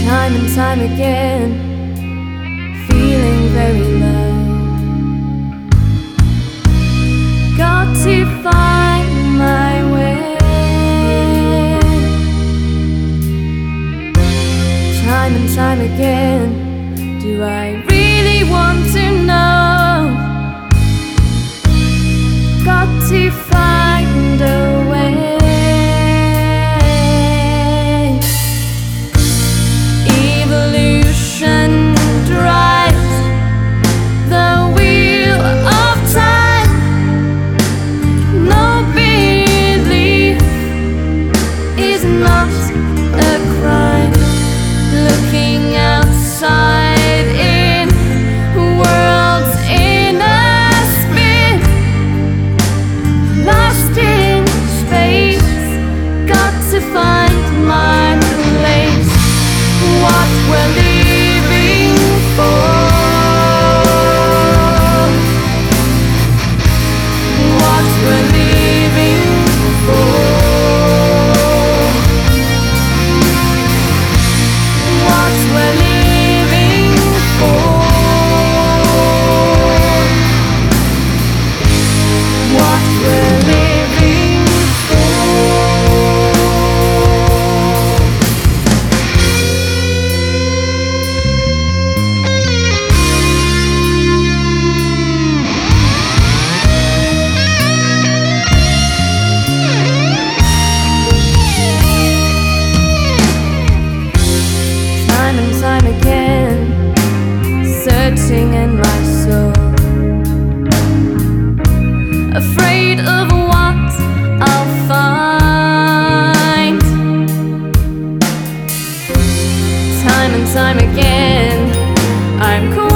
Time and time again, feeling very low. Got to find my way. Time and time again, do I really want to know? Got to find a way. Evolution drives the wheel of time. No belief is not a crime. Looking outside in worlds in a spin, lost in space, got to find my place. What we're living for, what we're living for, what we're living for, what we're living for. Time and time again, searching in my soul, afraid of what I'll find. Time and time again, I'm